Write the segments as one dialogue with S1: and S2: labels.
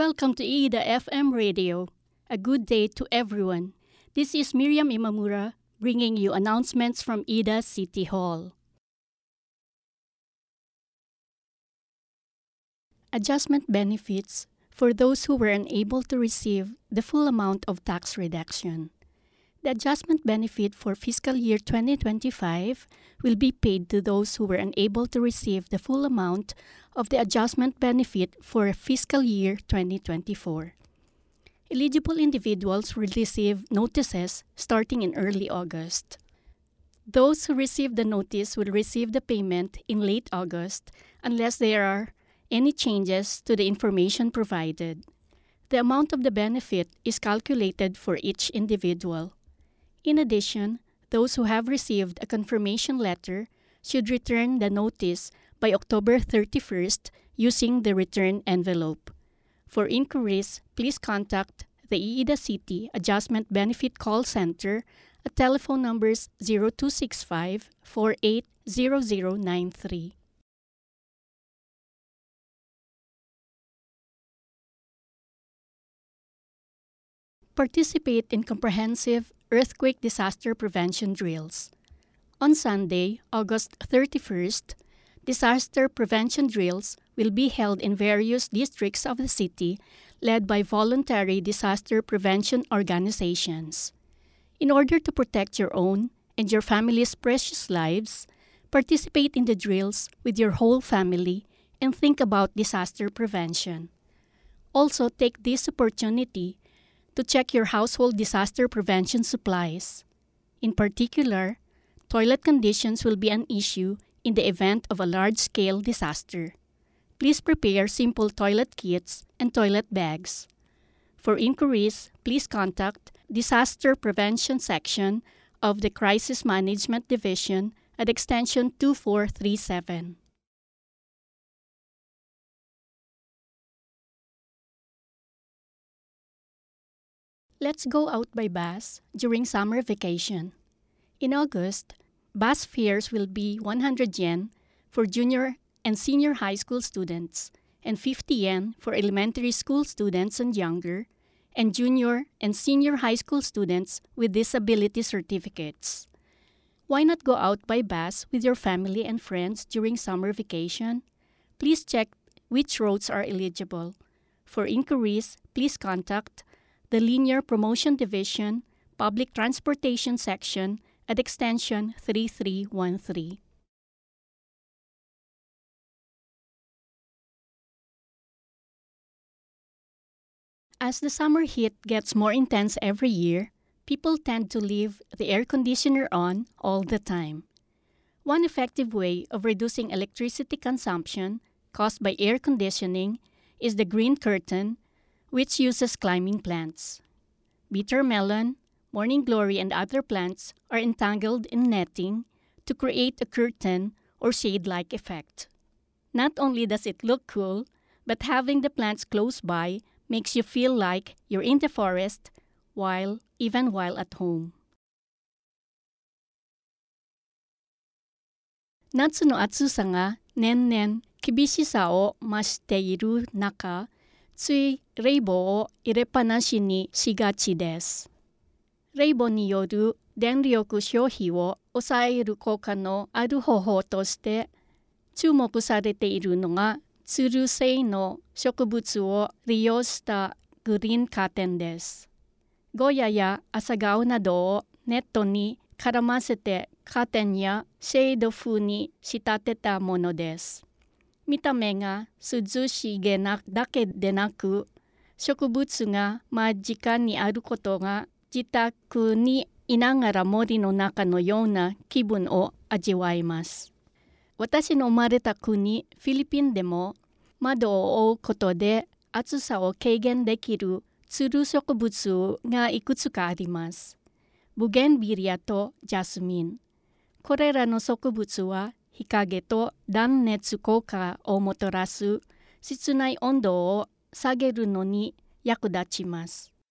S1: Welcome to Iida FM Radio. A good day to everyone. This is Miriam Imamura bringing you announcements from Iida City Hall. Adjustment benefits for those who were unable to receive the full amount of tax reduction. The adjustment benefit for fiscal year 2025 will be paid to those who were unable to receive the full amount of the adjustment benefit for fiscal year 2024. Eligible individuals will receive notices starting in early August. Those who receive the notice will receive the payment in late August unless there are any changes to the information provided. The amount of the benefit is calculated for each individual. In addition, those who have received a confirmation letter should return the notice by October 31st using the return envelope. For inquiries, please contact the Iida City Adjustment Benefit Call Center at telephone numbers 0265-480093. Participate in comprehensive earthquake disaster prevention drills. On Sunday, August 31st, disaster prevention drills will be held in various districts of the city led by voluntary disaster prevention organizations. In order to protect your own and your family's precious lives, participate in the drills with your whole family and think about disaster prevention. Also, take this opportunity to check your household disaster prevention supplies. In particular, toilet conditions will be an issue in the event of a large-scale disaster. Please prepare simple toilet kits and toilet bags. For inquiries, please contact Disaster Prevention Section of the Crisis Management Division at extension 2437. Let's go out by bus during summer vacation. In August, bus fares will be 100 yen for junior and senior high school students and 50 yen for elementary school students and younger, and junior and senior high school students with disability certificates. Why not go out by bus with your family and friends during summer vacation? Please check which roads are eligible. For inquiries, please contact the Linear Promotion Division, Public Transportation Section at extension 3313. As the summer heat gets more intense every year, people tend to leave the air conditioner on all the time. One effective way of reducing electricity consumption caused by air conditioning is the green curtain, which uses climbing plants. Bitter melon, morning glory, and other plants are entangled in netting to create a curtain or shade-like effect. Not only does it look cool, but having the plants close by makes you feel like you're in the forest even while at home. Natsu no atsusa ga nennen kibishi sa o mashiteiru naka, tsui reibou o irepanashi ni shigachi desu. レイボによる電力消費を抑える効果のある方法として注目されているのがツル性の植物を利用したグリーンカーテンです。ゴヤやアサガオなどをネットに絡ませてカーテンやシェード風に仕立てたものです。見た目が涼しげなだけでなく、植物が間近にあることが自宅にいながら森の中のような気分を味わえます。私の生まれた国、フィリピンでも窓を覆うことで暑さを軽減できるツル植物がいくつかあります。ブゲンビリアとジャスミン。これらの植物は日陰と断熱効果をもたらす室内温度を下げるのに役立ちます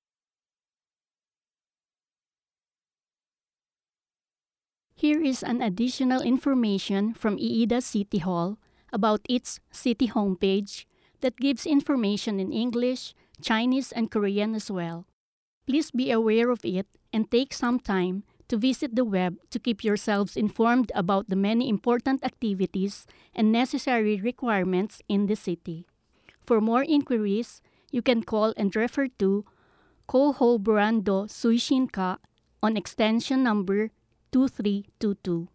S1: 。Here is an additional information from Iida City Hall about its city homepage, that gives information in English, Chinese, and Korean as well. Please be aware of it and take some time to visit the web to keep yourselves informed about the many important activities and necessary requirements in the city. For more inquiries, you can call and refer to Koho Brando Suishinka on extension number 2322.